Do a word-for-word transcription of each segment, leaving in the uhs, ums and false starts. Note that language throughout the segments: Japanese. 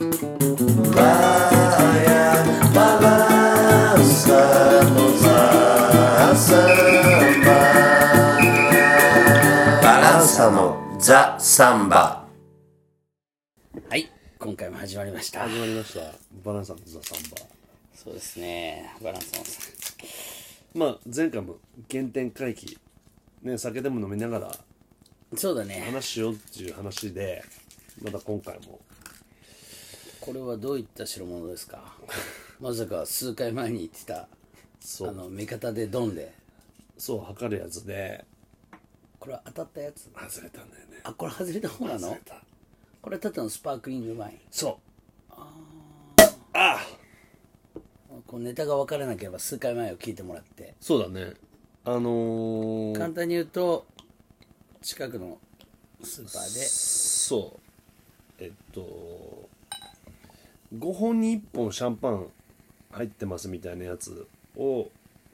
Vaya balançamos a samba. バランサのザ・サンバ。 はい、今回も始まりました。 始まりました。バランサのザ・サンバ。 そうですね、バランサのさまあ前回も原点回帰ね、酒でも飲みながらそうだね。 話しようっていう話で、また今回もこれはどういった代物ですか？まさか数回前に言ってたそうあの目方でドンで、 そう測るやつでこれは当たったやつ。 外れたんだよね。 あ、これ外れた方なの？ 外れた。 これただのスパークリングワイン。 そうああこうネタが分からなければ数回前を聞いてもらって、 そうだね。あのー、 簡単に言うと近くのスーパーでそうえっとごほんにいっぽんシャンパン入ってますみたいなやつを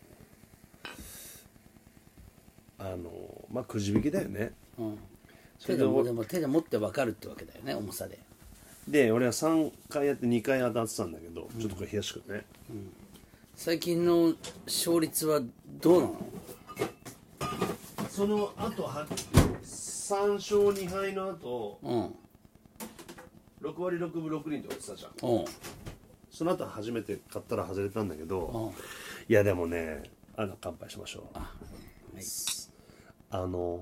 あのー、まあくじ引きだよね。 手でもでも手で持って分かるってわけだよね、重さで。 で俺はさんかいやってにかい当たってたんだけど、ちょっとこれ冷やしくね、 最近の勝率はどうなの？ その後はさんしょうにはいの後うんろくわりろくぶろくりんとか言ってたじゃん。 うんその後初めて買ったら外れたんだけど、 うんいやでもね、あの乾杯しましょう。あ、 はい、 あの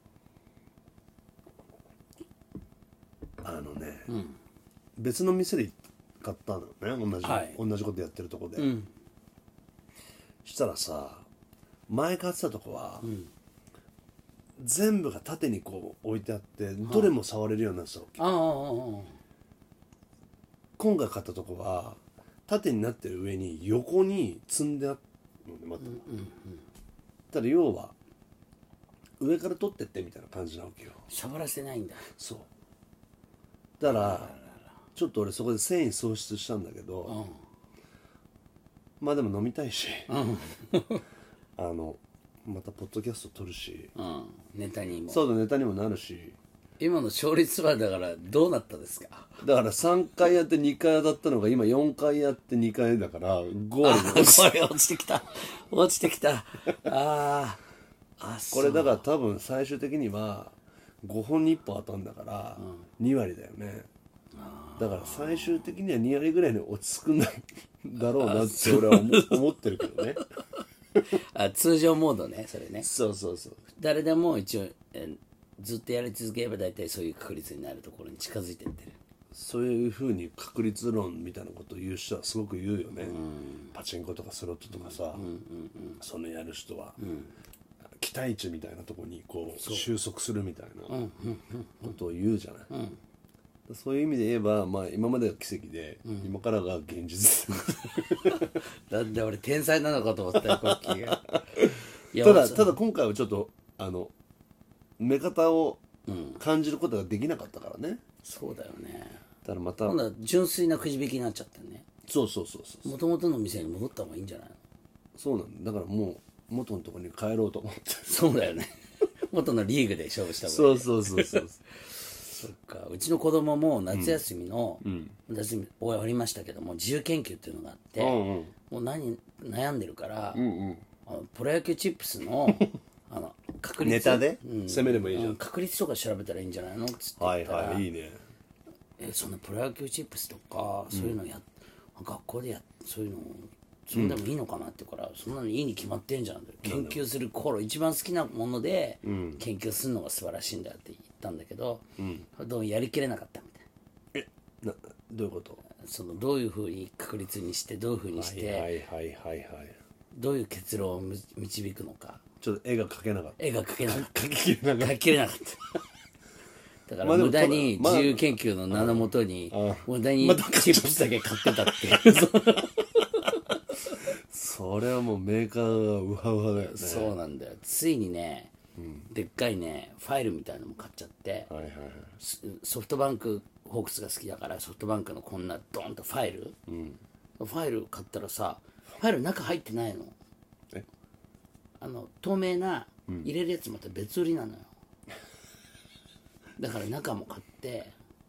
あのね、 うん、 別の店で買ったのね、同じ、 はい同じことやってるとこで、 うん、 したらさ、前買ってたとこは、 ん全部が縦にこう置いてあってどれも触れるようになってたわけ。 ああああ今回買ったとこは縦になってる上に横に積んであるのね、また、ただ要は上から取ってってみたいな感じなわけよ。 触らせないんだ。 そうだからちょっと俺そこで繊維喪失したんだけど、 うんまあでも飲みたいし、 うんあのまたポッドキャスト撮るし、 うんネタにも。 そうだネタにもなるし、 今の勝率はだからどうなったですか？ だからさんかいやってにかい当たったのが今よんかいやってにかいだからごわりあこれ落ちてきた落ちてきた。あああこれだから多分最終的にはごほんにいっぽん当たんだからにわりだよね。だから最終的にはにわりぐらいに落ち着くんだだろうなって俺は思思ってるけどね。 あ通常モードね、それね。 そうそうそう。 誰でも一応えずっとやり続ければ大体そういう確率になるところに近づいてってる。 そういうふうに確率論みたいなことを言う人はすごく言うよね。パチンコとかスロットとかさ、そのやる人は、期待値みたいなところにこう収束するみたいなことを言うじゃない。そういう意味で言えば、まあ、今までが奇跡で、今からが現実。 だって俺天才なのかと思ったよ、コッキーが。いやただそうただ今回はちょっとあの目方を感じることができなかったからね。 そうだよね。 だからまた今度は純粋なくじ引きになっちゃったね。 そうそうそうそうもともとの店に戻った方がいいんじゃないの？ そうなんだ。だからもう元のところに帰ろうと思って。 そうだよね。元のリーグで勝負した方がいい。 そうそうそうそう。 そっか。うちの子供も夏休みの、夏休み終わりましたけども自由研究っていうのがあって、 うんうんもう何悩んでるから、 うんうん。 あのプロ野球チップスのあの確率ネタでうん攻めればいいじゃんうん確率とか調べたらいいんじゃないのっつってはい言ったら、 はいいいね。 えそんなプロ野球チップスとかそういうのや、学校でやそういうのそれでもいいのかなって言うから、そんなのいいに決まってんじゃん。研究する頃一番好きなもので研究するのが素晴らしいんだって言ったんだけど、どうもやりきれなかったみたいえなどういうこと？ な。そのどういうふうに確率にしてどういうふうにして、 はいはいはいはいはい。 どういう結論をむ導くのか。 ちょっと絵が描けなかった。 絵が描けなかった描ききれなかっ描ききれなかっただからまあでも無駄にまあ自由研究の名のもとにあ無駄にまチップスだけ買ってたっていうた。それはもうメーカーがウハウハだよね。 そうなんだよ。ついにね、でっかいねファイルみたいなのも買っちゃって、 はいはいはい。 ソソフトバンクホークスが好きだからソフトバンクのこんなドンとファイル、ファイル買ったらさ、ファイル中入ってないの。 えあの透明な入れるやつまた別売りなのよ、だから中も買って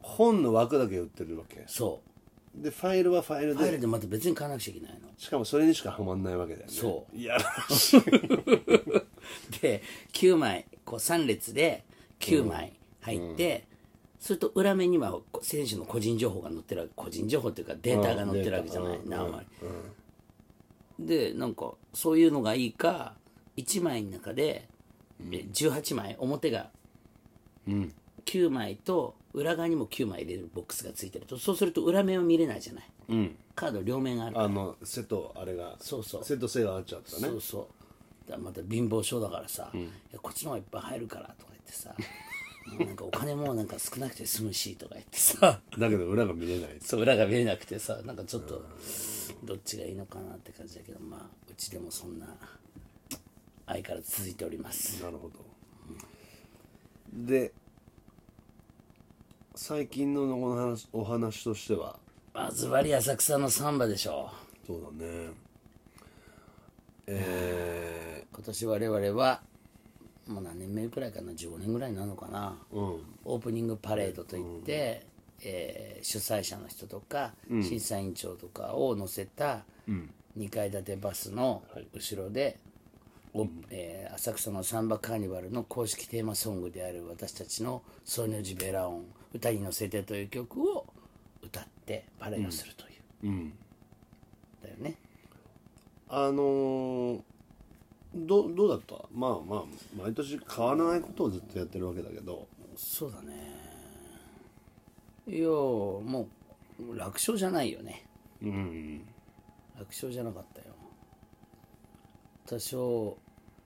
本の枠だけ売ってるわけそで、ファイルはファイルうファイでルでまた別に買わなくちゃいけないの。 しかもそれにしかはまんないわけだよね。 そういやらしいできゅうまいこうさん列できゅうまい入って、それと裏面には選手の個人情報が載ってるわけ。個人情報っていうかデータが載ってるわけじゃない、 うん何枚、でなんかそういうのがいいかいちまいの中でえじゅうはちまい表がきゅうまいと裏側にもきゅうまい入れるボックスがついてると、そうすると裏面は見れないじゃない、 うんカード両面あるから。 あの瀬とあれがそうそう瀬と背が合っちゃったね。 そうそうだからまた貧乏症だからさ、いやこっちの方がいっぱい入るからとか言ってさもうなんかお金もなんか少なくて済むしとか言ってさだけど裏が見れない。 そう裏が見えなくてさ、なんかちょっとどっちがいいのかなって感じだけど、まあうちでもそんな相変わらず続いております。 なるほど、で最近のお話お話としてはまあズバリ浅草のサンバでしょそうだねえう。今年我々はもう何年目くらいかな、じゅうごねんぐらいになるのかな、 ー、うんオープニングパレードといって、えー主催者の人とか、審査委員長とかを乗せたにかい建てバスの後ろで、おえー浅草のサンバカーニバルの公式テーマソングである私たちの「ソニョジベラオン歌に乗せて」という曲を歌ってパレードするという、 うんだよね。 あのー、どどうだった？まあまあ毎年変わらないことをずっとやってるわけだけど、 そうだね。いやもう楽勝じゃないよね。 うん楽勝じゃなかったよ。多少、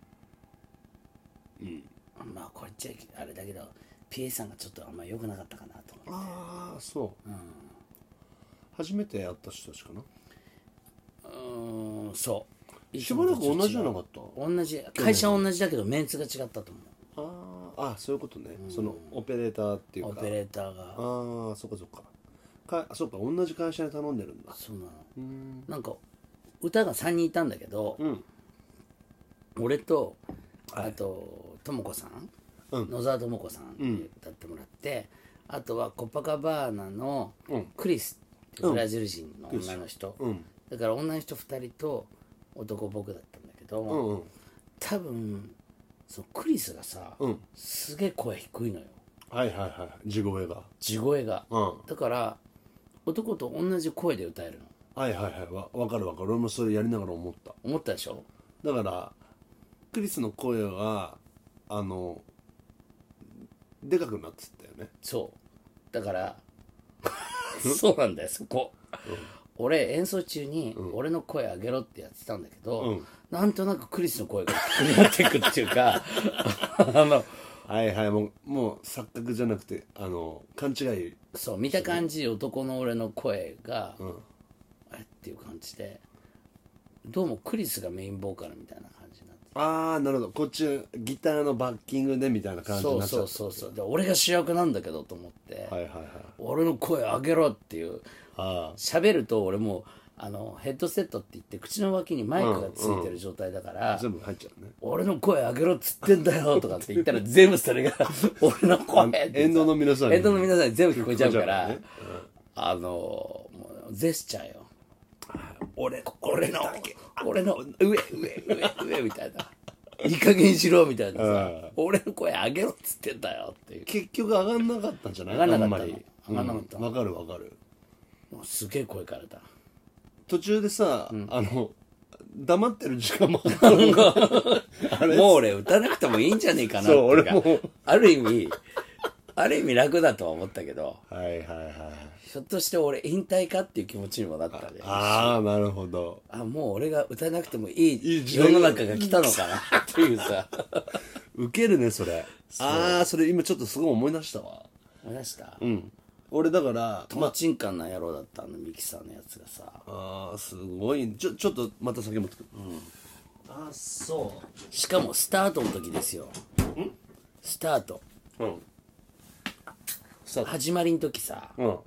まあこれ言っちゃあれだけど ピーエー さんがちょっとあんまり良くなかったかなと思って。 ああそう、初めて会った人たちかな。 うーんそうしばらく同じじゃなかった？ 同じ会社は同じだけどメンツが違ったと思あーあそういうことね、そのオペレーターっていううかオペレーターが。 ああそっかそっかかそっか同じ会社に頼んでるんだ。 そうなの。なんか歌がさんにんいたんだけど、 うん俺とあととも子さん、 うん野沢とも子さんに歌ってもらって、あとはコパカバーナのクリスっていうブラジル人の女の人、 うんだから女の人ふたりと男僕だったんだけど、 うんうん多分そのクリスがさ、 うんすげえ声低いのよ、 はいはいはい地声が地声が、 うんだから男と同じ声で歌えるの。 はいはいはいわ分かる分かる俺もそれやりながら思った思ったでしょ。 だからクリスの声があのでかくなってったよね。 そうだからそうなんだよそこ、俺演奏中に俺の声上げろってやってたんだけど、 うんなんとなくクリスの声が低くなっていくっていうかあのはいはいもうもう錯覚じゃなくてあの勘違い。 そう見た感じ男の俺の声が、 んあれっていう感じで、どうもクリスがメインボーカルみたいな感じになって、 ああなるほどこっちはギターのバッキングでみたいな感じにそうなっちゃった。 そうそうそうで俺が主役なんだけどと思って、 はいはいはい俺の声上げろっていう。 あ喋ると俺もうあのヘッドセットって言って口の脇にマイクがついてる状態だから、 あ全部入っちゃうね。 俺の声上げろっつってんだよとかって言ったら全部それが俺の声ってさ沿道の皆さんに沿道の皆さんに全部聞こえちゃうから聞こえちゃうからねあのもうジェスチャーよ。 俺俺の俺の上上上上みたいないい加減しろみたいなさ、俺の声上げろっつってんだよっていう。 結局上がんなかったんじゃない？ 上がんなかったのあんまり上がんなかったのうんわかるわかる。 もうすげえ声かれた。 途中でさ、あの黙ってる時間もあったのがあれもう俺歌わなくてもいいんじゃねえかなってそういうか俺もある意味ある意味楽だとは思ったけど、 はいはいはいひょっとして俺引退かっていう気持ちにもなったね。 ああなるほど。 あもう俺が歌わなくてもいいいい時代世の中が来たのかなっていうさウケるねそれ。ああそれ今ちょっとすごい思い出したわ。 思い出した。 うん俺だからとんちんかんな野郎だったあのミキさんのやつがさ、 ああすごいちょちょっとまた酒持ってくる、ああそしかもスタートの時ですよ。スタートううんさ始まりの時さ、 うん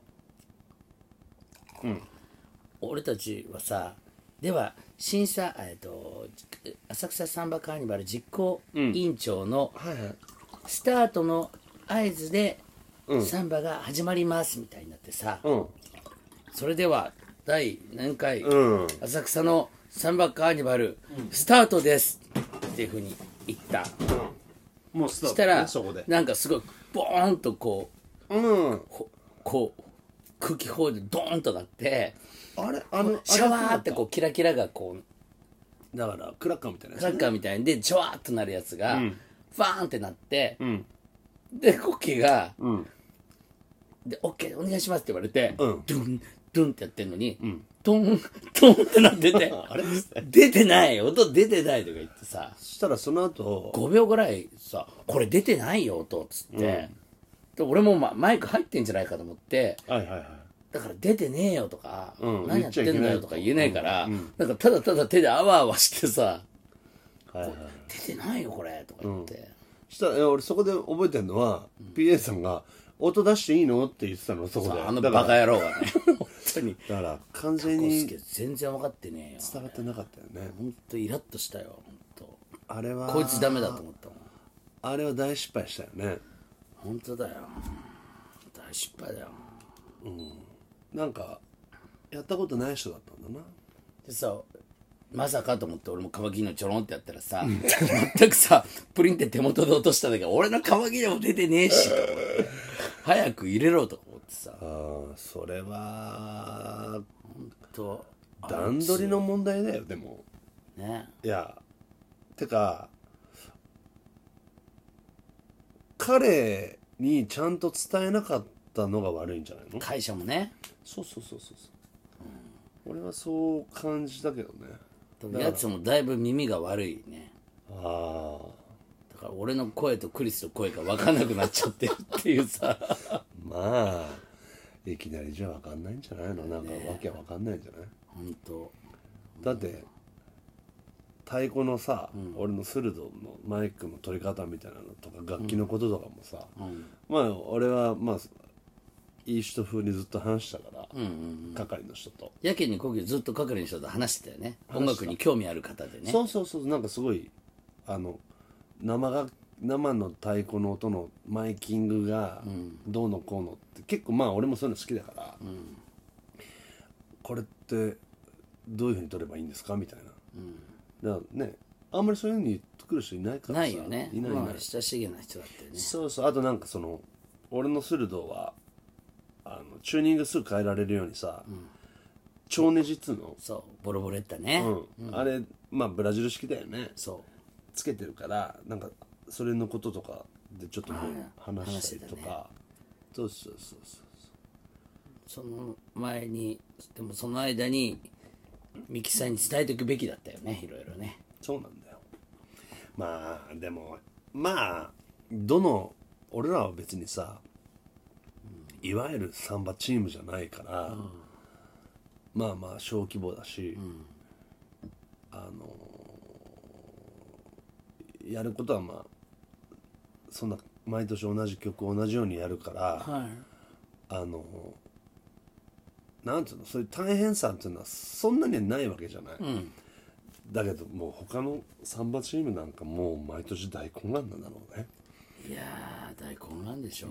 俺たちはさでは審査、えっと浅草サンバカーニバル実行委員長のはいはいスタートの合図でサンバが始まりますみたいになってさ、 うんそれでは第何回、 うん浅草のサンバカーニバル、スタートですっていうふうに言った。 もうスタートしたら、 ねそこでなんかすごいボーンとこううんここう空気砲でドーンとなって、 あれあのシャワーあれってこうキラキラがこうだからクラッカーみたいなやつクラッカーみたいにでジョワーっとなるやつが、ファーンってなって、でコッキーが、でオッケーお願いしますって言われて、 んドゥンドゥンってやってんのに、トントンってなっててあれ出てない音出てないとか言ってさ、 そしたらその後ごびょうぐらいさこれ出てないよ音っつって、で俺も、ま、マイク入ってんじゃないかと思って、 はいはいはいだから出てねえよとか、 うん何やってんだよとか言えないから、 言っちゃいけないなんかただただ手であわあわしてさ、 はいはい出てないよこれとか言って、 そしたらいや俺そこで覚えてるのは、ピーエー さんが音出していいのって言ってたのそこであのだからバカ野郎がね本当にだから完全コスにケ全然分かってねえよ伝わってなかったよね本当イラッとしたよ本あれは当こいつダメだと思ったもんあれは大失敗したよね本当だよ大失敗だよなんかやったことない人だったんだなでさまさかと思って俺もカマキリのちょろんってやったらさ、全くさプリンって手元で落としたんだけど俺のカマキリも出てねえしと思って早く入れろとか思ってさあーそれはと段取りの問題だよでもねいやてか彼にちゃんと伝えなかったのが悪いんじゃないの会社もねそうそうそうそうそう、俺はそう感じたけどねやつもだいぶ耳が悪いねあだから俺の声とクリスの声が分かんなくなっちゃってるっていうさあまあいきなりじゃ分かんないんじゃないのなんかわけわかんないんじゃない本当だって太鼓のさ、俺の鋭のマイクの取り方みたいなのとか楽器のこととかもさ、まあ俺はまあいい人風にずっと話したから、係の人とやけにコキずっと係の人と話してたよね音楽に興味ある方でねそうそうそうなんかすごいあの生が生の太鼓の音のマイキングがどうのこうのって結構まあ俺もそういうの好きだから、これってどういうふうに取ればいいんですかみたいな、だからねあんまりそういうふうに言ってくる人いないからさないよねいないいない、 まあ親しげな人だったよねそうそうあとなんかその俺の鋭はあのチューニングすぐ変えられるようにさ、超ネジっつうの、 そうボロボロやったね、 うんあれまあブラジル式だよねそつけてるからなんかそれのこととかでちょっともう話したりとか、そうそうそうそうその前にでもその間にミキさんに伝えておくべきだったよねいろいろねそうなんだよまあでもまあどの俺らは別にさ、いわゆるサンバチームじゃないから、まあまあ小規模だし、あのやることはまあそんな毎年同じ曲を同じようにやるから、 はいあのなんていうのそういう大変さっていうのはそんなにはないわけじゃない、だけどもう他のサンバチームなんかもう毎年大混乱なんだろうねいやー大混乱でしょ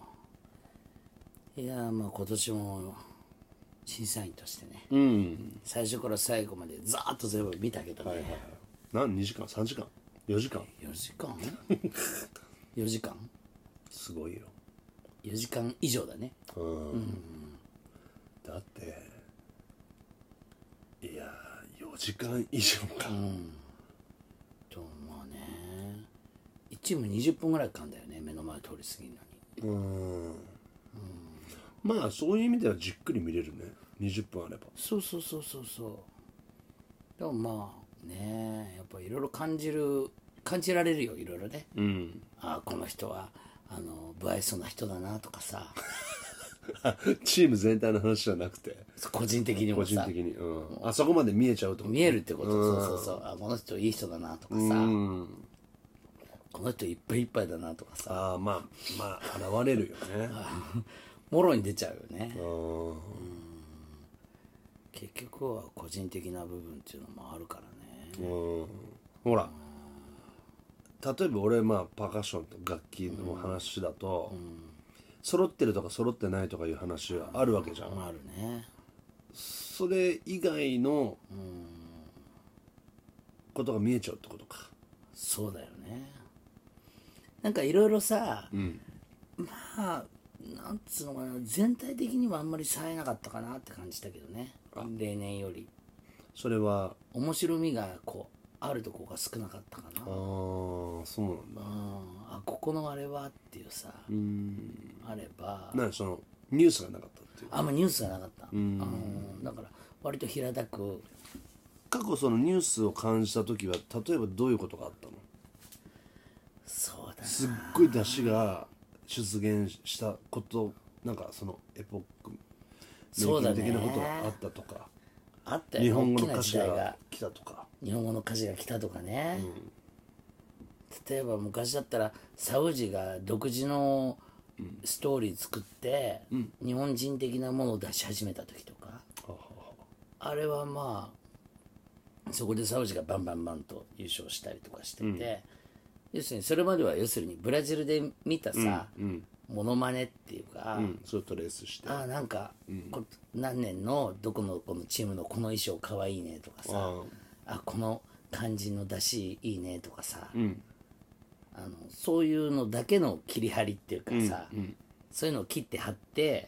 う、いやーまあ今年も審査員としてねうん最初から最後までザーッと全部見たけどね、 はいはいはい何にじかんさんじかんよじかんよじかんよじかんすごいよよじかん以上だねだっていやーよじかん以上か、 とまあねいちチームにじゅっぷんぐらいかかんだよね目の前通り過ぎるのにうんまあそういう意味ではじっくり見れるねにじゅっぷんあればそうそうそうそうそうでもまあねやっぱいろいろ感じる感じられるよいろいろね、 うんああこの人はあの不愛想な人だなとかさチーム全体の話じゃなくて個人的にもさ個人的に、うん、あそこまで見えちゃうと見えるってことそうそうそうあこの人いい人だなとかさ、 うんこの人いっぱいいっぱいだなとかさああまあまあ現れるよねもろに出ちゃうよねうん結局は個人的な部分っていうのもあるからねうんほら例えば俺まあパーカッションと楽器の話だと、 揃ってるとか揃ってないとかいう話はあるわけじゃん。 あるね。 それ以外のことが見えちゃうってことか。 そうだよね。なんかいろいろさ、まあなんつうのかな、全体的にはあんまり冴えなかったかなって感じたけどね、例年よりそれは面白みがこうあるとこが少なかったかな。 ああそうなんだ。 ああここのあれはっていうさ、あればなんかそのニュースがなかったっていう。 あんまニュースがなかった。あのだから割と平たく。 過去そのニュースを感じた時は例えばどういうことがあったの？ そうだな、 すっごい出汁が出現したこと、なんかそのエポックそうだね的なことがあったとか、 あったよね。 日本語の大きな歌詞が時代が来たとか。 日本語の歌詞が来たとかね、例えば昔だったらサウジが独自のストーリー作って、日本人的なものを出し始めた時とか、あれはまあそこでサウジがバンバンバンと優勝したりとかしてて、要するにそれまでは要するにブラジルで見たさ、モノマネっていうか、 うんそれとレースしてああなんか、こ何年のどこのこのチームのこの衣装かわいいねとかさ、あこの感じの出しいいねとかさ、あのそういうのだけの切り張りっていうかさ、そういうのを切って貼って、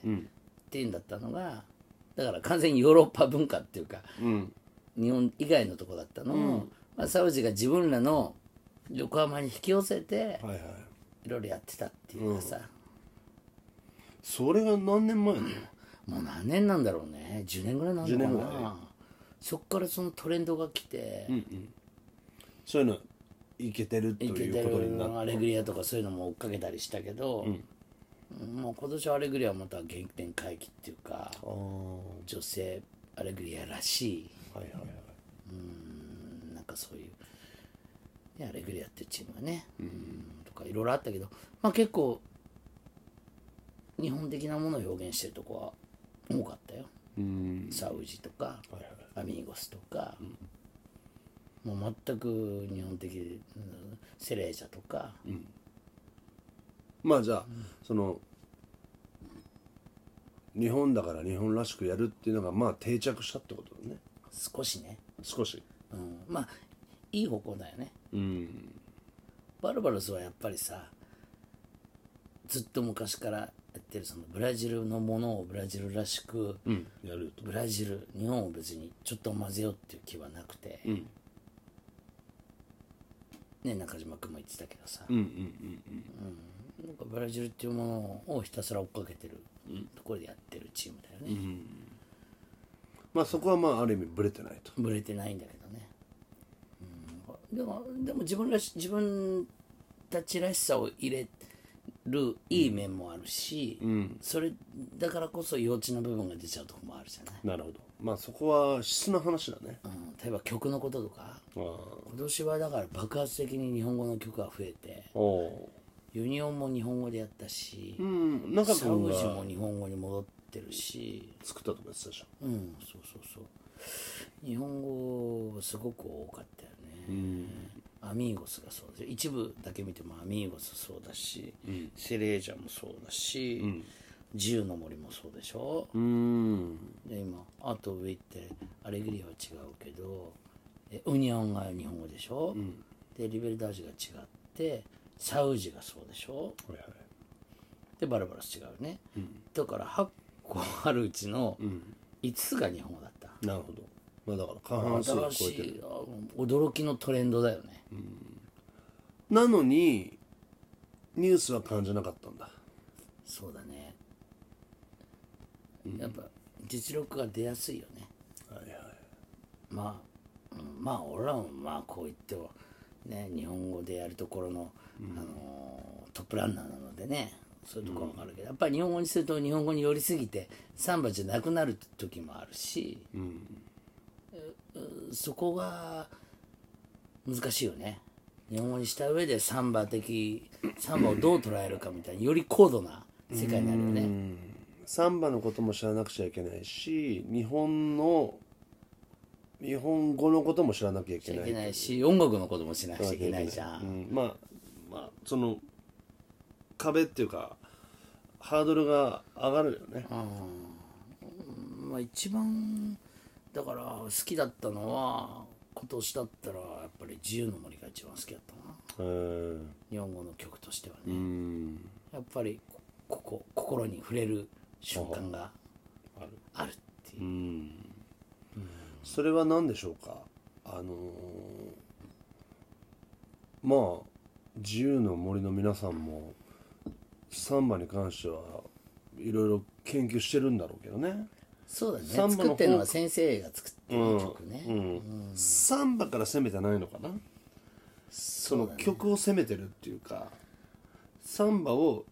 っていうんだったのがだから完全にヨーロッパ文化っていうか、日本以外のとこだったのを、まあ、サウジが自分らの横浜に引き寄せて、 はいはい。 いろいろやってたっていうかさ、 それが何年前なの？ もう何年なんだろうね、じゅうねんぐらいなんだろうじゅうねんぐらいな。そっからそのトレンドが来て、 そういうのいけてるといけていうことになっるアレグリアとかそういうのも追っかけたりしたけど、もう今年はアレグリアはまた原点回帰っていうか、 た。ああ女性アレグリアらしい、 はいはいはい。 なんかそういうでアレグリアっていうチームがね、うんとかいろいろあったけど、まあ結構日本的なものを表現してるとこは多かったよ。サウジとか、アミーゴスとか、もう全く日本的、うんセレージャとか、 まあじゃあ、その日本だから日本らしくやるっていうのがまあ定着したってことだね。 少しね、 少し。 うん、まあいい方向だよね。 うんバルバロスはやっぱりさ、ずっと昔からやってるそのブラジルのものをブラジルらしく、 うんやると。 ブラジル日本を別にちょっと混ぜようっていう気はなくて、ね中島君も言ってたけどさ、 うんうんうんなんかブラジルっていうものをひたすら追っかけてるところでやってるチームだよね。 まあそこはまあある意味ブレてないと。 ブレてないんだけどね、うん、でもでも自分らし自分たちらしさを入れるいい面もあるし、それだからこそ幼稚な部分が出ちゃうところもあるじゃない、 なるほど。まあそこは質の話だね。 うん、例えば曲のこととか、 ああ今年はだから爆発的に日本語の曲が増えて、 おおユニオンも日本語でやったし、 ー。うん中サ君がウジも日本語に戻ってるし、 作ったとか言ってたじゃん。 うんそうそうそう日本語すごく多かったよね、アミーゴスがそうですよ。一部だけ見てもアミーゴスそうだし、セレージャもそうだし、自由の森もそうでしょ、 うんで今あと上行ってアレグリアは違うけどえウニオンが日本語でしょ、でリベルダージが違ってサウジがそうでしょ、 はいはい。 でバラバラス違うね、だからはっこあるうちのいつつが日本語だった、 なるほど。まあだから過半数を超えてる。 新しいあ驚きのトレンドだよね、 なのにニュースは感じなかったんだ。 そうだね、やっぱ実力が出やすいよね。 はいはい。 まあ、うんまあ俺らもまあこう言ってもね日本語でやるところの、あのートップランナーなのでね、そういうところは分かるけど、やっぱり日本語にすると日本語に寄りすぎてサンバじゃなくなる時もあるし、うそこが難しいよね。日本語にした上でサンバ的サンバをどう捉えるかみたいなより高度な世界になるよね。 サンバのことも知らなくちゃいけないし、日本の日本語のことも知らなきゃいけない。 いけないし音楽のこともしなくちゃいけないじゃん。 うん、まあまあその壁っていうかハードルが上がるよね。 まあ一番だから好きだったのは今年だったらやっぱり自由の森が一番好きだったな。 うん日本語の曲としてはうね、 んやっぱりここ心に触れる瞬間があるあるっていうう。 んそれは何でしょうか。あのーまあ自由の森の皆さんもサンバに関してはいろいろ研究してるんだろうけどね。 そうだね、 サンバの方作ってるのは先生が作ってる曲ね、 うんサンバから攻めてないのかな。その曲を攻めてるっていうか、サンバを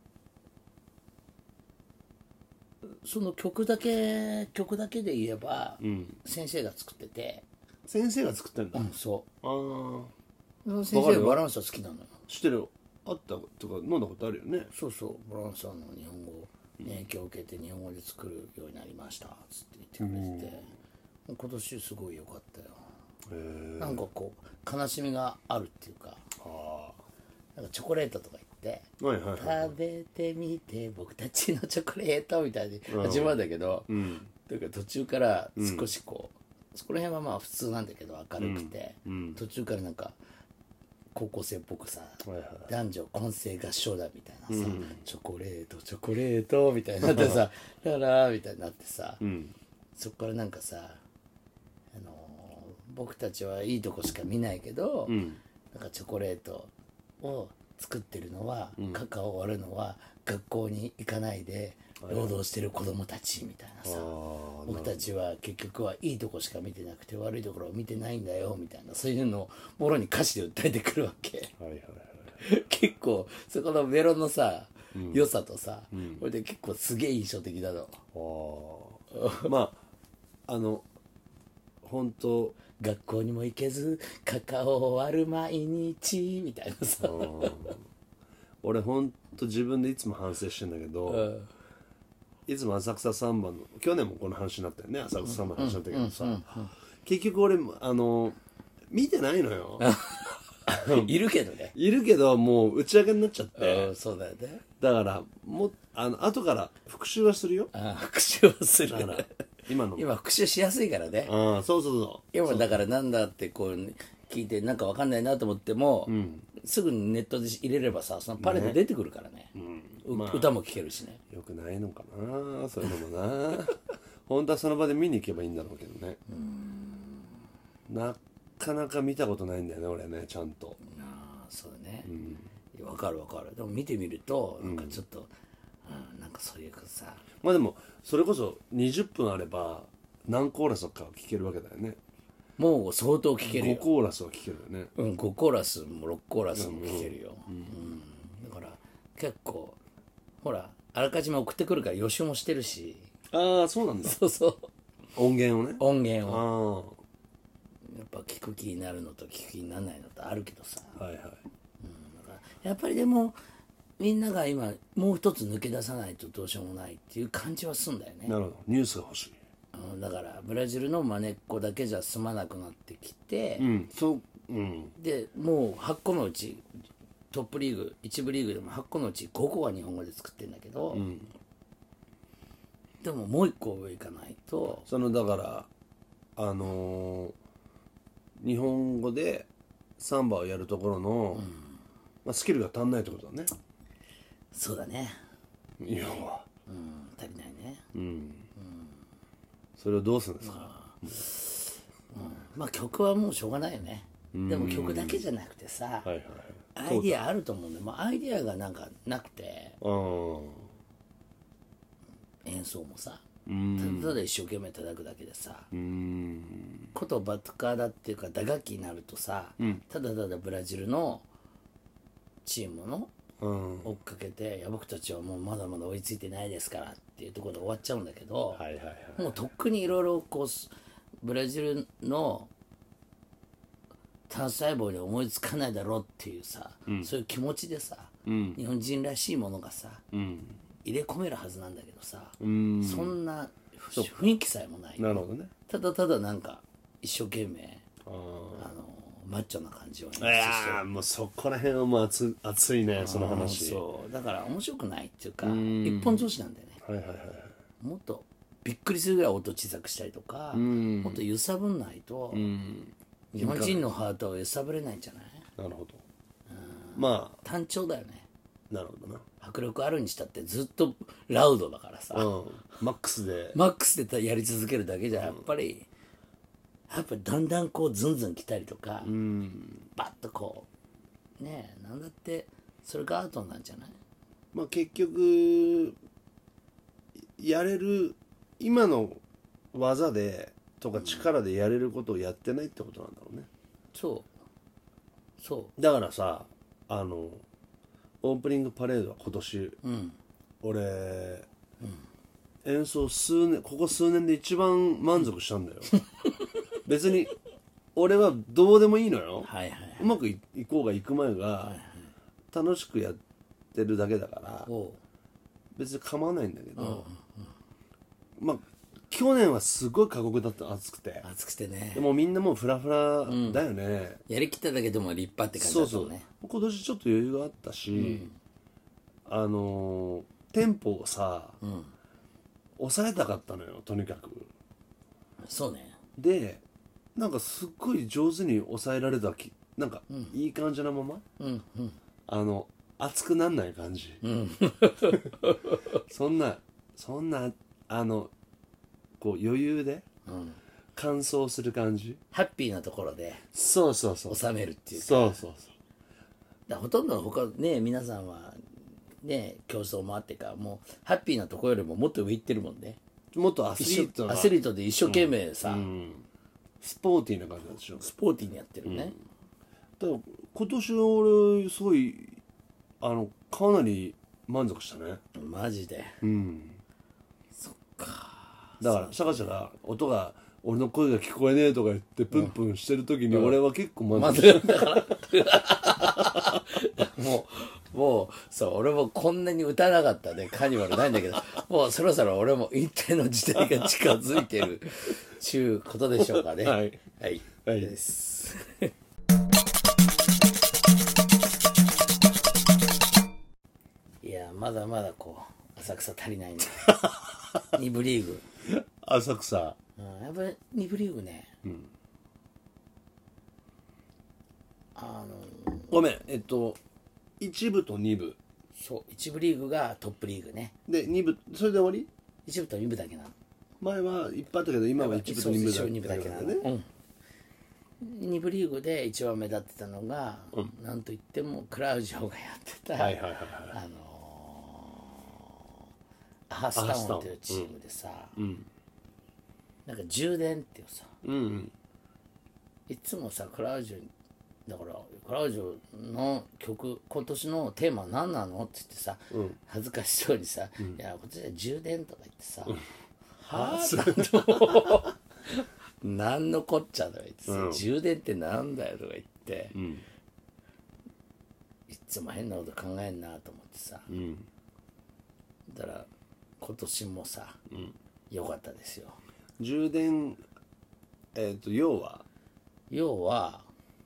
その曲だけ曲だけで言えば、先生が作ってて、 先生が作ってるんだ。 うん、そああうその先生バランサー好きなのよ。 知ってる。あったとか飲んだことあるよね。 そうそうバランサーの日本語に影響を受けて日本語で作るようになりましたつって言ってくれてて、今年すごい良かったよ。 へえ。 なんかこう悲しみがあるっていうか、 あなんかチョコレートとか言ってあはいはいはい。 食べてみて僕たちのチョコレートみたいに始まるんだけど、 うんだから途中から少しこう、そこら辺はまあ普通なんだけど明るくて、途中からなんか高校生っぽくさ、 はいはい男女混声合唱だみたいなさ、チョコレートチョコレートみたいになってさララーみたいになってさ、 うんそこからなんかさ、あのー僕たちはいいとこしか見ないけど、 んなんかチョコレートを作ってるのは、カカオを割るのは学校に行かないで労働してる子供たちみたいなさ、 あー僕たちは結局はいいとこしか見てなくて悪いところを見てないんだよみたいな、そういうのをもろに歌詞で訴えてくるわけはいはいはい。 結構そこのメロのさ、良さとさ、これで結構すげえ印象的だの。 ああまああの本当学校にも行けずカカオを割る毎日みたいなさ、 俺本当自分でいつも反省してんだけど、いつも浅草サンバの去年もこの話になったよね。浅草サンバの話になったけどさ、結局俺あの見てないのよ。 いるけどね。 いるけどもう打ち上げになっちゃって、 うん、そうだよね。 だからもうあの後から復習はするよ。 あ復習をするだから今の今復習しやすいからね。 ああそうそうそ今だからなんだってこう聞いてなんかわかんないなと思っても、すぐにネットで入れればさ、そのパレード出てくるからね、う歌も聴けるしね。 うよくないのかなそういうのもな本当はその場で見に行けばいいんだろうけどね。なかなか見たことないんだよね俺ね、ちゃんと。 ああそうだね。わ、かるわかる。でも見てみるとなんかちょっと、うん、なんかそういうさ、 まあでもそれこそにじゅっぷんあれば何コーラスか聴けるわけだよね。 もう相当聴けるごよ。 コーラスは聴けるよね。 うん、ごコーラスもろくコーラスも聴けるよ、うんだから結構ほらあらかじめ送ってくるから予習もしてるし、 ああそうなんだ。 そうそう音源をね。 音源をあやっぱ聞く気になるのと聞く気にならないのとあるけどさ、 あはいはい。 やっぱりでもみんなが今もう一つ抜け出さないとどうしようもないっていう感じはすんだよね。 なるほど、ニュースが欲しい。 うんだからブラジルのまねっこだけじゃ済まなくなってきて、 うんそううんでもうはっこのうちトップリーグいち部リーグでもはっこのうちごこは日本語で作ってるんだけど、でももういっこ上行かないと。 そのだからあのー日本語でサンバをやるところの、まあ、スキルが足んないってことだね。 そうだね、 要はうん足りないね。 それをどうするんですか。 まあ曲はもうしょうがないよね。でも曲だけじゃなくてさ、 はいはいアイディアあると思うんだよ。もうアイディアがなんかなくてあ演奏もさ、ただただ一生懸命叩くだけでさ、 ーうん言葉とかだっていうか打楽器になるとさ、ただただブラジルのチームのうん追っかけて、いや僕たちはもうまだまだ追いついてないですからっていうところで終わっちゃうんだけど、 はいはいはいもうとっくにいろいろこうブラジルの単細胞に思いつかないだろうっていうさ、そういう気持ちでさ、日本人らしいものがさ、 うん入れ込めるはずなんだけどさ、 うんそんな雰囲気さえもない。 なるほどね。 ただただなんか一生懸命ああのマッチョな感じを演出いしてやーもうそこら辺はもう熱熱いねその話。 そうだから面白くないっていうか一本調子なんだよね。 はいはいはい。 もっとびっくりするぐらい音小さくしたりとか、もっと揺さぶんないと、日本人のハートを揺さぶれないんじゃない？ なるほど。ま単調だよね。 あなるほどな。 迫力あるにしたってずっとラウドだからさ、 うんマックスで。 マックスでやり続けるだけじゃやっぱり、やっぱりだんだんこうズンズン来たりとか、バッとこうねえなんだってそれがアートなんじゃない？ まあ結局やれる今の技でとか力でやれることをやってないってことなんだろうね。 そうそうだからさあのオープニングパレードは今年、俺、演奏数年ここ数年で一番満足したんだよ別に俺はどうでもいいのよ、 はいはいはうまくいいこうがいく前が楽しくやってるだけだからい。おう別に構わないんだけど、まあ去年はすごい過酷だった暑くて、 熱くてねでもみんなもうフラフラだよね、 やりきっただけでも立派って感じそうそうだったもんね。 今年ちょっと余裕があったし、あのーテンポをさ、抑えたかったのよとにかく。 そうね。 でなんかすっごい上手に抑えられたきなんかいい感じなまま、あの熱くなんない感じ、そんなそんなあのこう余裕で乾燥する感じ、 ハッピーなところでそうそうそう収めるっていうか、 そうそうそうだからほとんどの他ね皆さんはね競争もあってかもうハッピーなところよりももっと上行ってるもんね。 もっとアスリートなアスリートで一生懸命さ、 スポーティーな感じなんでしょ。 スポーティーにやってるね。 だから今年は俺すごいあのかなり満足したね。 マジで。 だからシャカシャカ音が俺の声が聞こえねえとか言ってプンプンしてる時に俺は結構満ま足した、 ずだからもうもうそう俺もこんなに歌わなかったねカーニバルないんだけどもうそろそろ俺も引退の時代が近づいてるちゅうことでしょうかね。 はいはい、 はいですいやまだまだこう浅草足りないねに部リーグ、 浅草うん、やっぱりに部リーグね、あのごめんえっといち部とに部そういち部リーグがトップリーグね。 でに部それで終わり。 いち部とに部だけなの。 前はいっぱいあったけど今はいち部とに部だそうに部だけなのね。 うんに部リーグで一番目立ってたのが、なんといってもクラウジョがやってた、 はいはいはいはいあのーアハスタウンっていうチームでさ、なんか充電っていうさ、 うんうんいつもさクラウジョだからクラウジョの曲今年のテーマ何なのって言ってさ、恥ずかしそうにさ「いやこっちで充電」とか言ってさ「はあ?」何のこっちゃとか言ってさ、充電ってなんだよとか言って、いつも変なこと考えんなと思ってさ、だから今年もさ、良かったですよ。 充電えっと要は要は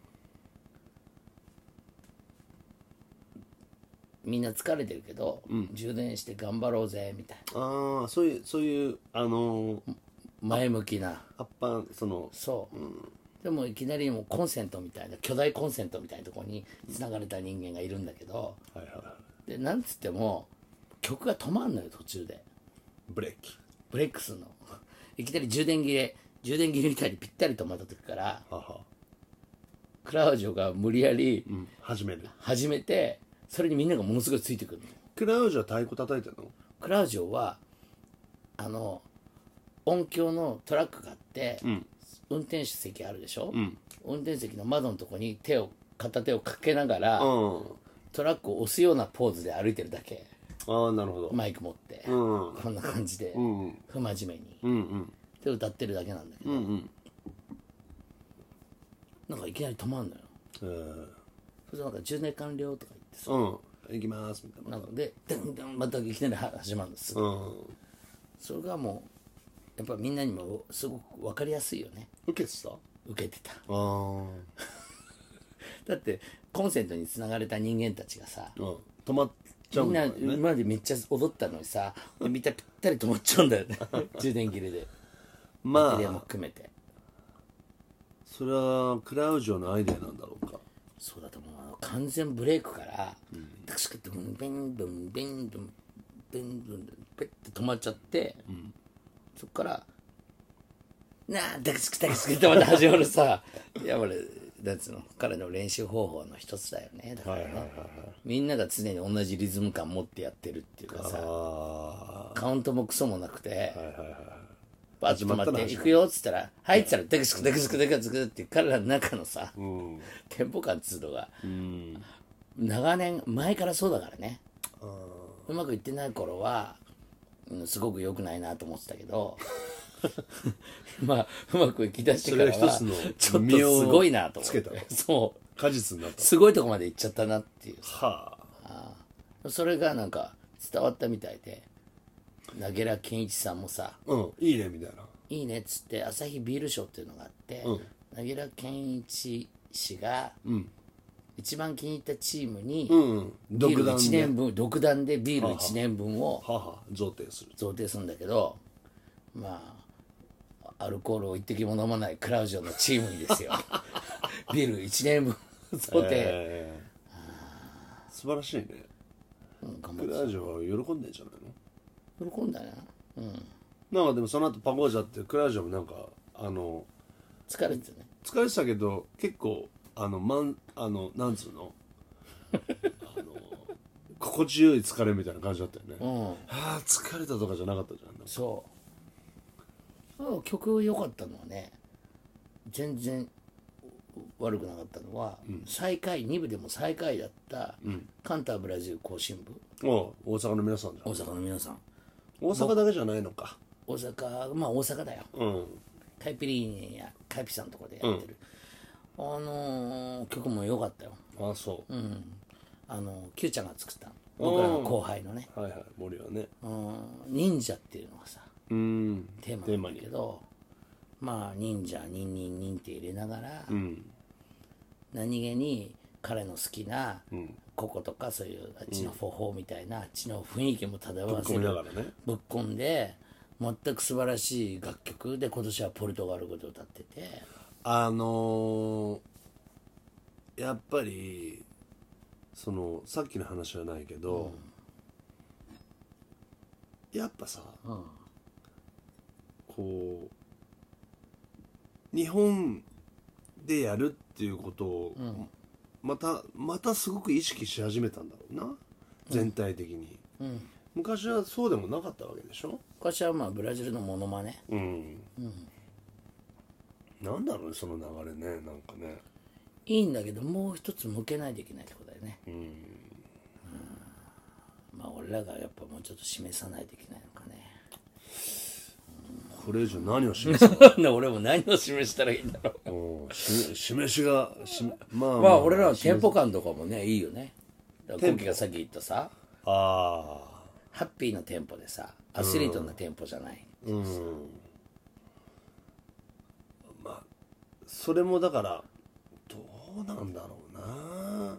みんな疲れてるけど、充電して頑張ろうぜみたいなああそういうそういうあのー前向きな、 アッパーそのそう、でもいきなりもうコンセントみたいな巨大コンセントみたいなところに繋がれた人間がいるんだけど、 はいはいはいでなんつっても曲が止まんのよ途中でブレーキブレイクするのいきなり充電切れ充電切れみたいにぴったり止まった時からははクラウジョが無理やりうん始める。 始めて、それにみんながものすごいついてくるの。 クラウジは太鼓叩いてるの。 クラウジョはあの音響のトラックがあって、運転手席あるでしょ、運転席の窓のとこに手を片手をかけながら、 うんトラックを押すようなポーズで歩いてるだけ。 ああなるほど。 マイク持って、 んこんな感じで、 ん不真面目に、 うんうんで歌ってるだけなんだけど、 うんうんなんかいきなり止まんのよ。 えーそれでなんか充電完了とか言ってさ、 うん行きますみたいな。 なんかででんでんまたいきなり始まるんです、 うんそれがもうやっぱみんなにもすごく分かりやすいよね。 受けてた。あ受けてた。 あだってコンセントにつながれた人間たちがさ、 うん止まっちゃうみんなんだよね。 今までめっちゃ踊ったのにさ、でみんなぴったり止まっちゃうんだよね充電切れでバッまテリーもあ含めて。 それはクラウジョのアイデアなんだろうか。 そうだと思う。あの完全ブレークからタクシーブンビンブンビンブンビンブンペッて止まっちゃって、そっからなあタクシータクシーってまた始まるさいや俺なんつうの彼の練習方法の一つだよね。だからね、みんなが常に同じリズム感持ってやってるっていうかさ、 あカウントもクソもなくて、 あはいはいはい。 バッと止まって行くよっつったら「はい」っつったら「デクスクデクスクデクスク」っていう彼らの中のさ、 うんテンポ感っつうのがうん長年前からそうだからね。うまくいってない頃は、うん、すごく良くないなと思ってたけどまあうまくいきだしてからはそれは一つのちょっとすごいなと思って実をつけたそう果実になった。 すごいとこまで行っちゃったなっていうはあ。 それがなんか伝わったみたいで、なげら健一さんもさうんいいねみたいな。 いいねっつって朝日ビール賞っていうのがあって、なげら健一氏が一番気に入ったチームにうんビールいち独断でねんぶん独断でビールいちねんぶんをはは贈呈する。 贈呈するんだけど、まあアルコールを一滴も飲まないクラウジョのチームにですよビールいちねんぶん贈呈、 えー素晴らしいね。 うん頑張っクラウジョは喜んでんじゃないの。 て喜んだな。 なんかでもその後パゴージャってクラウジョもなんかあの疲れてたね。 疲れてたけど結構あのまんあのなんつうのあの心地よい疲れみたいな感じだったよね。 うんああ疲れたとかじゃなかったじゃん。 そうあ曲良かったのはね、全然悪くなかったのは、最下位に部でも最下位だった、カンターブラジル行進部おう大阪の皆さんじゃん。 大阪の皆さん、 大阪だけじゃないのか。 大阪まあ大阪だよ、 うんカイピリーニやカイピさんのとこでやってる、あのー曲も良かったよ。 ああそうんあの Q ちゃんが作ったの、僕らの後輩のね、 うはいはい森はねうん忍者っていうのがさうんテーマなんだけど、まあ忍者ニンニンニンって入れながら、 うん何気に彼の好きなこことかそういうあっちのフォホーみたいな、あっちの雰囲気も漂わせ込みなるがらね。 ぶっ込んで全く素晴らしい楽曲で、今年はポルトガル語で歌ってて、 あのー、やっぱりそのさっきの話はないけど、やっぱさ、こう日本でやるっていうことを、またまたすごく意識し始めたんだろうな、全体的に、昔はそうでもなかったわけでしょ。 昔はまあブラジルのモノマネ、 うん、なんだろうねその流れね、なんかね。 いいんだけどもう一つ向けないといけないってことだよね。うんまあ俺らがやっぱもうちょっと示さないといけないのかね。 これ以上何を示すの俺も何を示したらいいんだろう。 うんし示しがしまあまあ俺らのテンポ感とかもねいいよね。だからコキがさっき言ったさ、 あハッピーなテンポでさ、アスリートなテンポじゃない、 あうんまあそれもだからどうなんだろうな。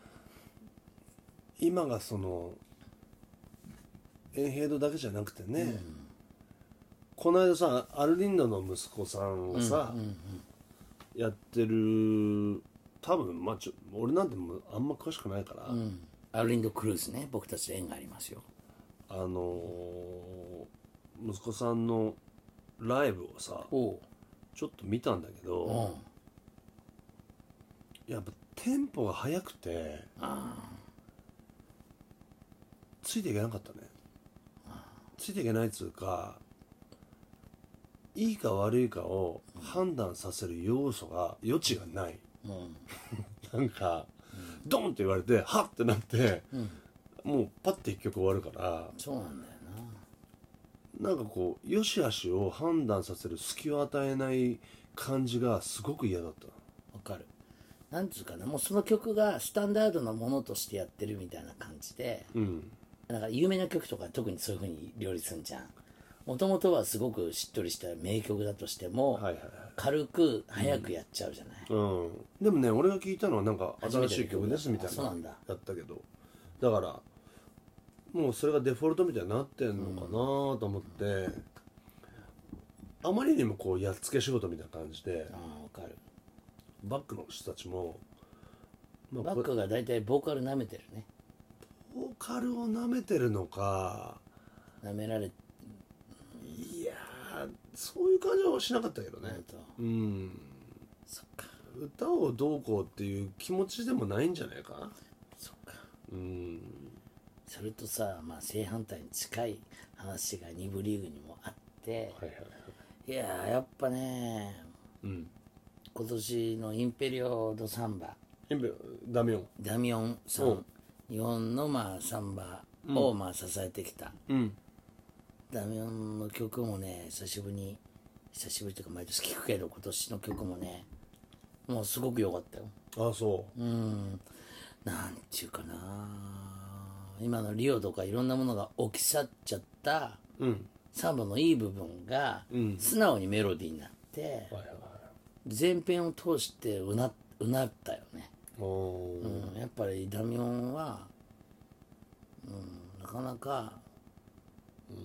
今がそのエンヘイドだけじゃなくてね、この間さアルリンドの息子さんがさ、やってる多分まあちょ俺なんてもうあんま詳しくないから、 アルリンド・クルーズね、僕たちと縁がありますよ。 あのー息子さんのライブをさおう、 ちょっと見たんだけど、やっぱテンポが速くてついていけなかったね。ついていけないっつうか、いいか悪いかを判断させる要素が余地がない、なんか、ドンって言われてはっってなって、もうパッて一曲終わるから、 そうなんだよなんかこう良し悪しを判断させる隙を与えない感じがすごく嫌だった。 な。わかる。なんつうかな、もうその曲がスタンダードなものとしてやってるみたいな感じで、 うんなんか有名な曲とか特にそういう風に両立するんじゃん。 もともとはすごくしっとりした名曲だとしても、 はいはいはい軽く早くやっちゃうじゃない、 うん、でもね俺が聞いたのはなんか新しい曲ですみたいなあそうなんだだったけど、だからもうそれがデフォルトみたいになってんのかなと思って、あまりにもこうやっつけ仕事みたいな感じでああ分かる。 バックの人たちも、まあ、 バックが大体ボーカル舐めてるね。 ボーカルを舐めてるのか、 舐められていやーそういう感じはしなかったけどね。 ると、 うんそっか歌をどうこうっていう気持ちでもないんじゃないか。 そっか。 うんそれとさ、まあ、正反対に近い話がに部リーグにもあって、 はいはいはいいやーやっぱね、 うん今年のインペリオ・ド・サンバ、 エンペダメよ。 ダミオンさうんん、日本のまあサンバをまあ支えてきた、 うんダミオンの曲もね、久しぶりに久しぶりというか毎年聴くけど、今年の曲もねもうすごく良かったよ。 ああそうんなんちゅうかな、今のリオとかいろんなものが置き去っちゃったう。うんサンバのいい部分がうん素直にメロディーになって、 はいはいはい。 前編を通してうなうなったよね、 おーうん、やっぱりダミオンは、うん、なかなか、うん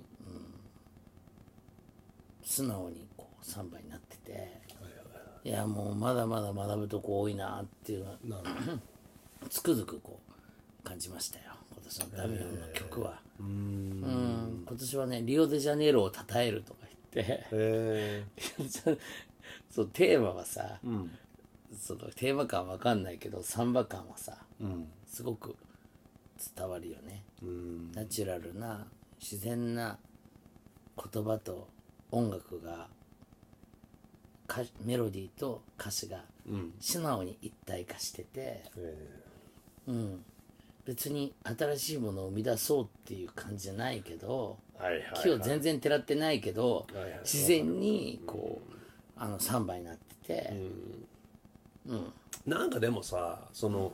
素直にこうサンバになってて、いやもうまだまだ学ぶとこ多いなっていうなるほどつくづくこう感じましたよ、今年のダミオンの曲は。 うーんうん今年はねリオデジャネイロを称えるとか言ってへそうテーマはさ、 えうんそのテーマ感わかんないけどサンバ感はさうんすごく伝わるよね。 うんナチュラルな自然な言葉と音楽が歌メロディーと歌詞がうん素直に一体化してて、 えうん、別に新しいものを生み出そうっていう感じじゃないけど、 ーはいはいはい木を全然てらってないけど、 はいはい自然にこうあのサンバになってて、うんなんかでもさその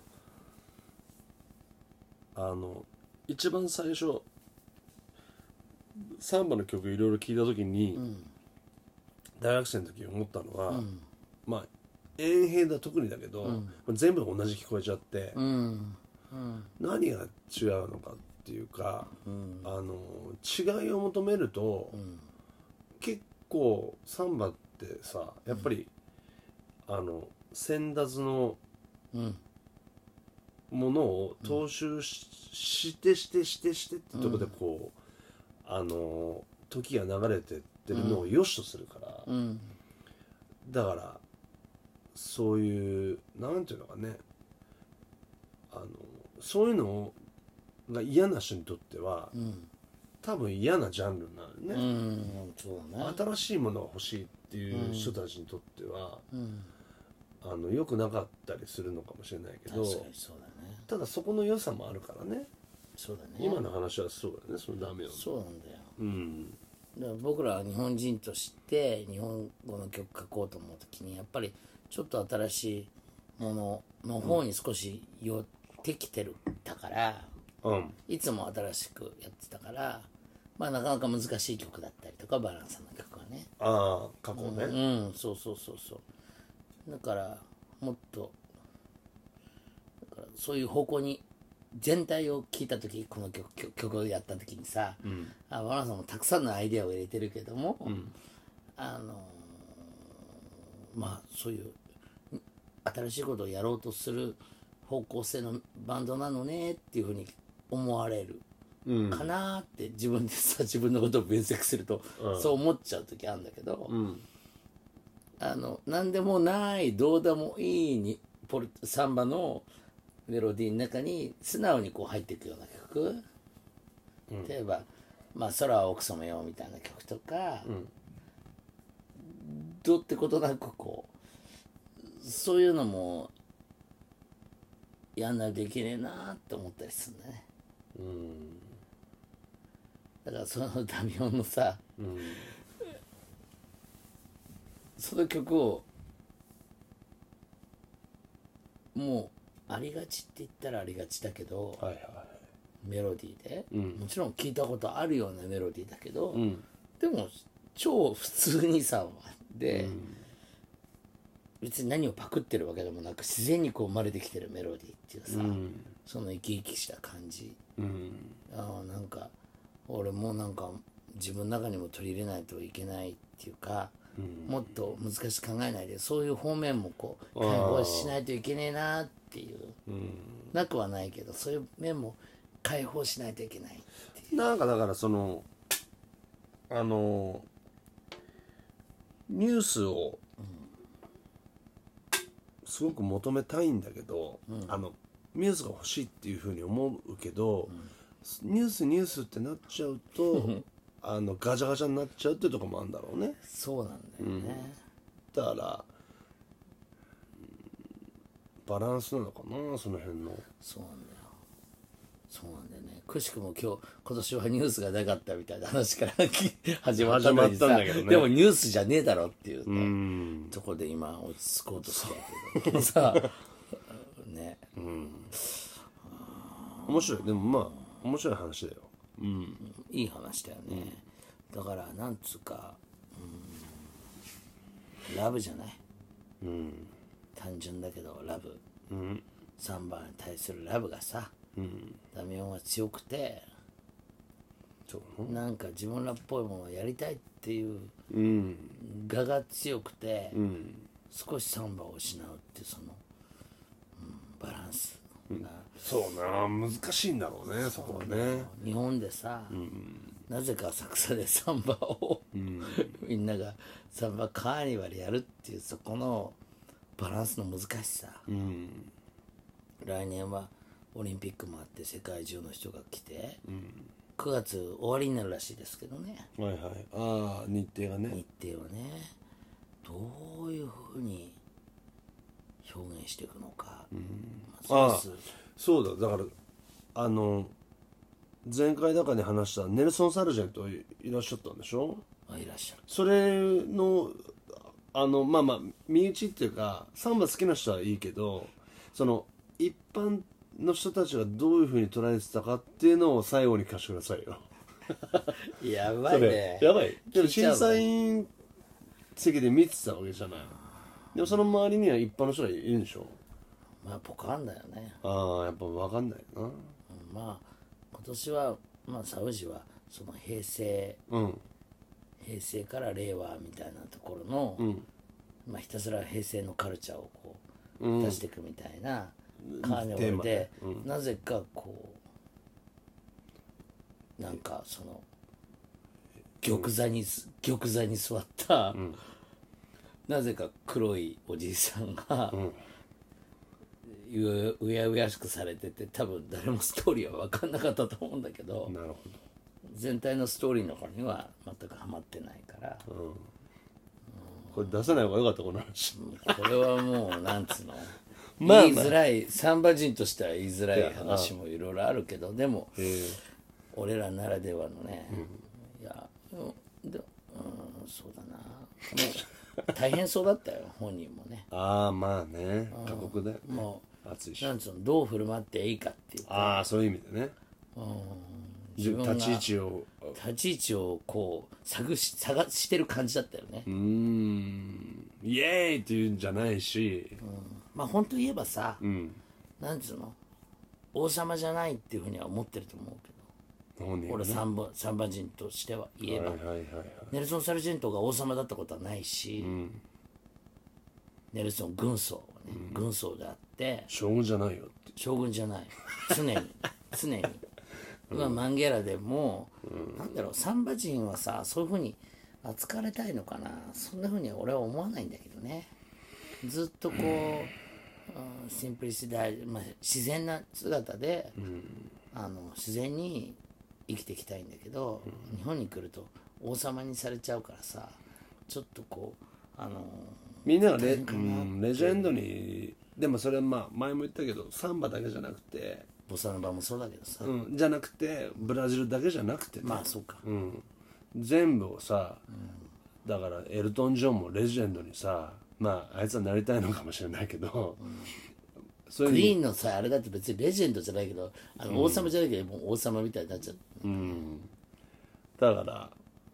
あの一番最初サンバの曲いろいろ聴いた時に、大学生の時思ったのは、まあ遠平だ特にだけど、全部同じ聞こえちゃって、 うん何が違うのかっていうか、あの違いを求めると、結構サンバってさやっぱり、あの先達のものを踏襲し,、してしてしてしてってとこでこう、あの時が流れてってるのを良しとするから、 うんだからそういうなんていうのかね、あのそういうのが嫌な人にとっては、多分嫌なジャンルなのね、 うんそうだね。 新しいものが欲しいっていう人たちにとっては、あの良くなかったりするのかもしれないけど、 確かにそうだね。 ただそこの良さもあるからね。 そうだね。 今の話はそうだね、そのダメよ。 そうなんだよ。 うんだから僕らは日本人として日本語の曲書こうと思うときにやっぱりちょっと新しいものの方に少し寄ってきてるだから、 うんいつも新しくやってたからまあなかなか難しい曲だったりとかバランスの曲はね、 ああ過去ね、 うんそうそうそうそうだからもっとだからそういう方向に全体を聞いた時この曲曲曲をやった時にさ、あバランさんもたくさんのアイデアを入れてるけども、あのーまあそういう新しいことをやろうとする方向性のバンドなのねっていうふうに思われるかなって自分でさ自分のことを分析すると、そう思っちゃう時あるんだけど、あの何でもないどうでもいいにポルサンバのメロディーの中に素直にこう入っていくような曲、例えば、まあ「空は奥染めよ」みたいな曲とか、どうってことなくこうそういうのもやんないといけねえなって思ったりするんだね。だからそのダミオンのさ、その曲をもうありがちって言ったらありがちだけど、 はいはいメロディーで、もちろん聞いたことあるようなメロディーだけど、 でも超普通にさで、別に何をパクってるわけでもなく自然にこう生まれてきてるメロディーっていうさ、その生き生きした感じ、ああなんか俺もなんか自分の中にも取り入れないといけないっていうか、もっと難しく考えないでそういう方面もこう解放しないといけねえなっていう、なくはないけどそういう面も解放しないといけないっていう。 なんかだからそのあのニュースをすごく求めたいんだけど、あのニュースが欲しいっていうふうに思うけど、ニュースニュースってなっちゃうとあのガチャガチャになっちゃうっていうところもあるんだろうね。 そうなんだよね、 だからバランスなのかな、その辺の。 そうなんだよそうなんだよね。くしくも今日今年はニュースがなかったみたいな話から始まったのにさ、 始まったんだけどねでもニュースじゃねえだろっていう、ところで今落ち着こうとしてるけどさね、 面白い。でもまあ面白い話だよ。 いい話だよね、だからなんつうか、うん、ラブじゃない、単純だけどラブ、サンバに対するラブがさ、ダミオンは強くて、 そうなんか自分らっぽいものをやりたいっていううん我が強くて、 うん少しサンバを失うっていうその、うん、バランスが、 そうな、難しいんだろうね、そこはね。 日本でさ、なぜか浅草でサンバを、みんながサンバカーニバルやるっていうそこのバランスの難しさ、来年はオリンピックもあって世界中の人が来て、くがつ終わりになるらしいですけどね、 はいはい。ああ、日程がね。 日程はね、どういうふうに表現していくのか、まあ、 ああそうです。 そうだ、だからあの前回だかに話したネルソン・サルジェントいらっしゃったんでしょ。 あ、いらっしゃる。 それのあのまあまあ身内っていうかサンバ好きな人はいいけど、その一般の人たちがどういうふうに捉えてたかっていうのを最後に聞かせてくださいよ。 やばそいねれやばい。でも審聞いちゃうの査員席で見てたわけじゃない。でもその周りには一般の人がいるんでしょ。 まあポカンだよね、 ああ、やっぱ分かんないな。 うん、まあ今年は、まあ、サウジはその平成うん平成から令和みたいなところの、まあ、ひたすら平成のカルチャーをこう出していくみたいな、カーニバルで、なぜかこうなんかその玉座に玉座に座った、なぜか黒いおじいさんが、ううやうやしくされてて、多分誰もストーリーは分かんなかったと思うんだけど、 なるほど。 全体のストーリーの方には全くハマってないから、 これ出さない方がよかった、この話。 これはもうなんつうのまあまあ言いづらい、サンバ人としては言いづらい話もいろいろあるけど、でも俺らならではのね、いやでもで、うん、そうだな、もう大変そうだったよ本人もね。 ああ、まあね、過酷だよね。 も暑いうし。 なんつうの、どう振る舞っていいかっていうか、 ああ、そういう意味でね。 自分が立ち位置を。 立ち位置をこう探し探してる感じだったよね、 うーん、イエーイっていうんじゃないし、 まあ本当言えばさ、なんつうの、王様じゃないっていうふうには思ってると思うけど、 本人はね。 俺サンバサンバ人としては言えば、 はいはいはいはい。 ネルソン・サルジェントが王様だったことはないし、ネルソン軍曹はね、軍曹であって将軍じゃないよって。 将軍じゃない、常に常に今マンゲラでも、なんだろう、サンバ人はさそういうふうに扱われたいのかな、そんなふうには俺は思わないんだけどね。ずっとこう、うん、シンプリシティ、まあ、自然な姿で、あの自然に生きていきたいんだけど、日本に来ると王様にされちゃうからさ、ちょっとこうあのみんながレ、うん、レジェンドに、でもそれはまあ前も言ったけどサンバだけじゃなくて、 ボサノバもそうだけどさ、 うん、じゃなくてブラジルだけじゃなくてね、 まあそうか、 うん、全部をさ、だからエルトン・ジョンもレジェンドにさ、まああいつはなりたいのかもしれないけど、そういうクイーンのさあれだって別にレジェンドじゃないけど、あの王様じゃないけど、もう王様みたいになっちゃう、 うん、だから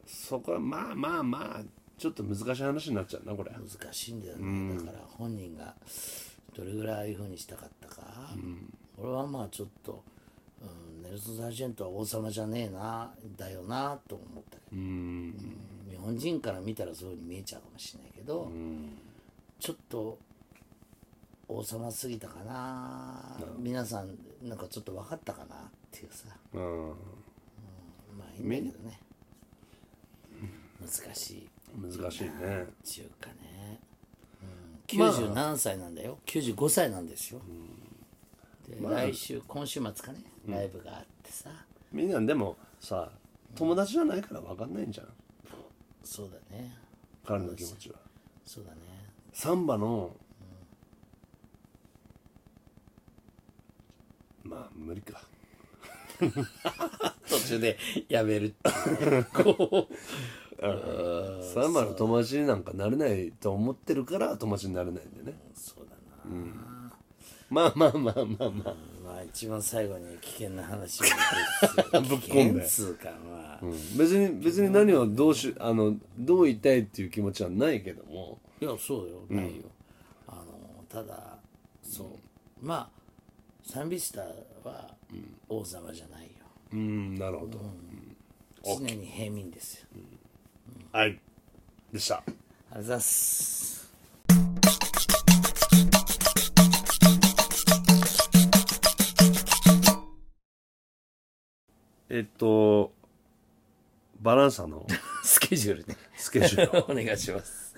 そこはまあまあまあちょっと難しい話になっちゃうなこれ。 難しいんだよね、だから本人がどれぐらいああいう風にしたかったか、俺はまあちょっと、うん、ネルソン・サージェントは王様じゃねえなだよなと思ったけど、うん日本人から見たらそういう風に見えちゃうかもしれないけど、ちょっと王様すぎたかな、皆さんなんかちょっと分かったかなっていうさ、 うん、 まあいいんだけどね、難しい難しいねっていうかね、うん、きゅうじゅう何歳なんだよ、きゅうじゅうごさいなんですよ、で、まあ、来週今週末かねライブがあってさ、 みんなでもさ友達じゃないから分かんないんじゃん、 そうだね、 彼の気持ちは。 そうだね、 サンバの、うん、まあ無理か途中でやめるってこうサンバの友達になんかなれないと思ってるから友達になれないんでね。 そうだな、うん、 まあまあまあまあまあ、 まあ一番最後に危険な話をぶっ込んで、 つうかまあ、 うん、別に別に何をどうしあのどう言いたいっていう気持ちはないけども、 いやそうよ、ないよ、あのただそう、まあサンビスタは王様じゃないよ、 うん、なるほど、 常に平民ですよ、 はいでした。 ありがとうございます。 えっとバランサのスケジュールねスケジュールお願いします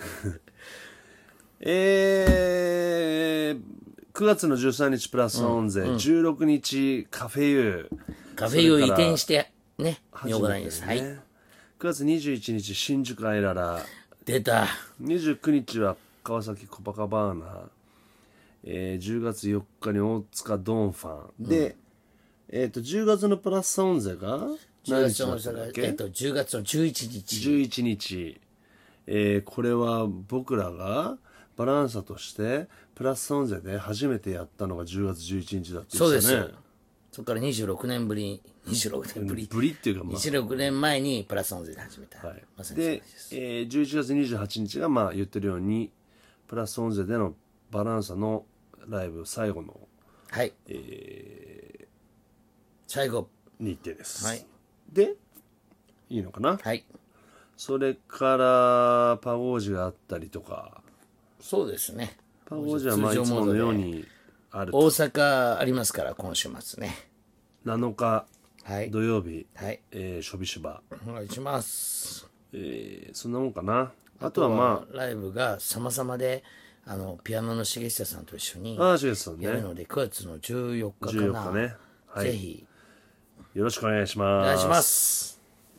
えー、くがつのじゅうさんにちプラスオンゼ、うんうん、じゅうろくにちカフェユーカフェユー移転してね妙高台です、ね、はい。 くがつにじゅういちにち新宿アイララ出た。 にじゅうくにちは川崎コパカバーナ、えー、じゅうがつよっかに大塚ドンファン、うん、で、えー、とじゅうがつのプラスオンゼが何日だったっけ、 えー、とじゅうがつのじゅういちにちじゅういちにち、えー、これは僕らがバランサとしてプラスオンゼで初めてやったのがじゅうがつじゅういちにちだって言ってたね。 そうですよ。そこからにじゅうろくねんぶりにじゅうろくねんぶりぶりっていうか、まあ、 にじゅうろくねんまえにプラスオンゼで始めた、 はい、 まさにそうで、えー、じゅういちがつにじゅうはちにちがまあ言ってるようにプラスオンゼでのバランサのライブ最後の、 はい、 えー、 最後日程です、 はい、 でいいのかな、 はい、 それからパゴージがあったりとか。 そうですね、 パゴージはまあいつものようにあると。 大阪ありますから今週末ねなのか、 はい、 土曜日、 はい、 えー、ショビシュバお願いします、 えー、そんなもんかな。あとはまあライブが様々であのピアノの重久さんと一緒にあ重久さんねやるのでくがつのじゅうよっかかな、 じゅうよっかね、はい、 ぜひよろしくお願いします。 お願いします。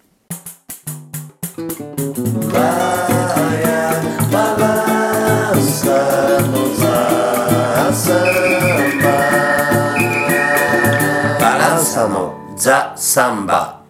バランサのザ・サンババランサのザ・サンバ